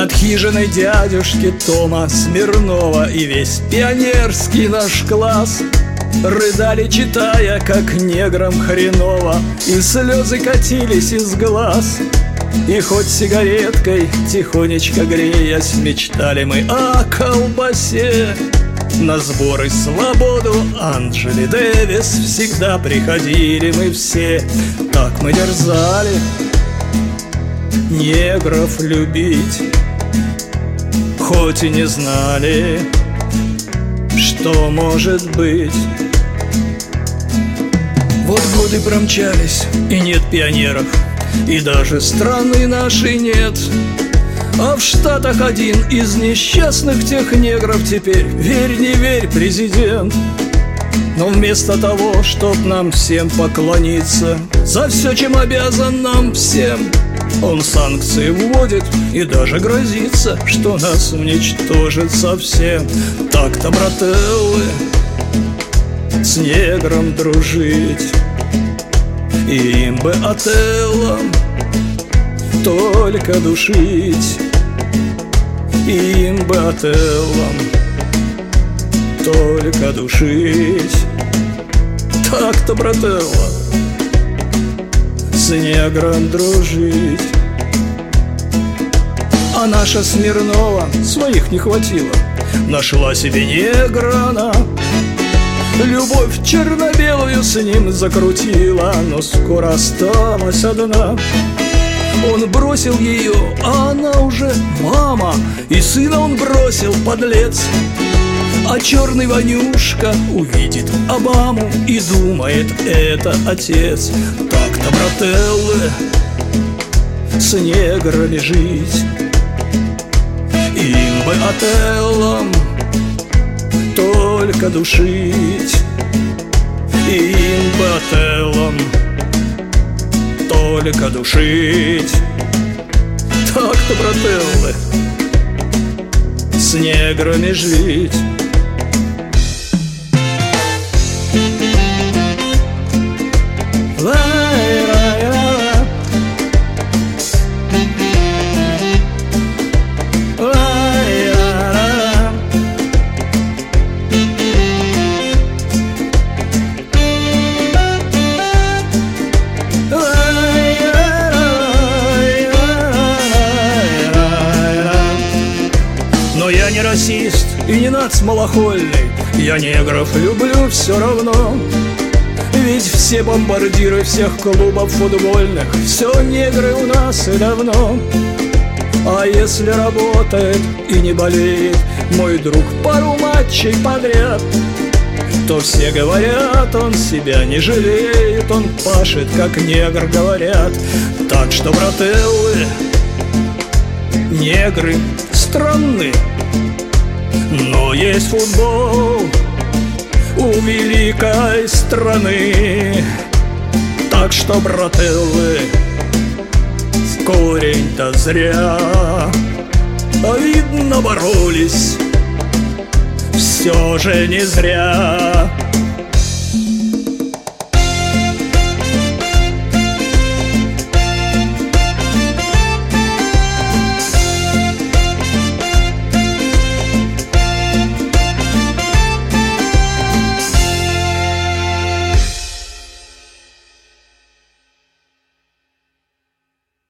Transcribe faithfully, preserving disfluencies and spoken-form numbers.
Над хижиной дядюшки Тома Смирнова и весь пионерский наш класс рыдали, читая, как неграм хреново, и слезы катились из глаз. И хоть сигареткой тихонечко греясь, мечтали мы о колбасе. На сборы «Свободу» Анджели Дэвис всегда приходили мы все. Так мы дерзали негров любить, хоть и не знали, что может быть. Вот годы промчались, и нет пионеров, и даже страны нашей нет. А в Штатах один из несчастных тех негров теперь, верь не верь, президент. Но вместо того, чтоб нам всем поклониться за все, чем обязан нам всем, он санкции вводит и даже грозится, что нас уничтожит совсем. Так-то, брателлы, с негром дружить, и им бы Отеллом только душить, и им бы Отеллом только душить. Так-то, брателло, с негром дружить. А наша Смирнова своих не хватило, нашла себе негра она, любовь черно-белую с ним закрутила, но скоро осталась одна. Он бросил ее, а она уже мама, и сына он бросил, подлец. А черный Ванюшка увидит Обаму и думает, это отец. Так-то, брателлы, с неграми жить, им бы Отеллом только душить, им бы Отеллом только душить. Так-то, брателлы, с неграми жить. Но я не расист и не нацмалохольный, я негров люблю все равно. Ведь все бомбардиры всех клубов футбольных, все негры у нас и давно. А если работает и не болеет мой друг пару матчей подряд, то все говорят, он себя не жалеет, он пашет, как негр, говорят. Так что, брателлы, негры странны, но есть футбол у великой страны. Так что, брателлы, корень-то зря, а видно боролись, все же не зря.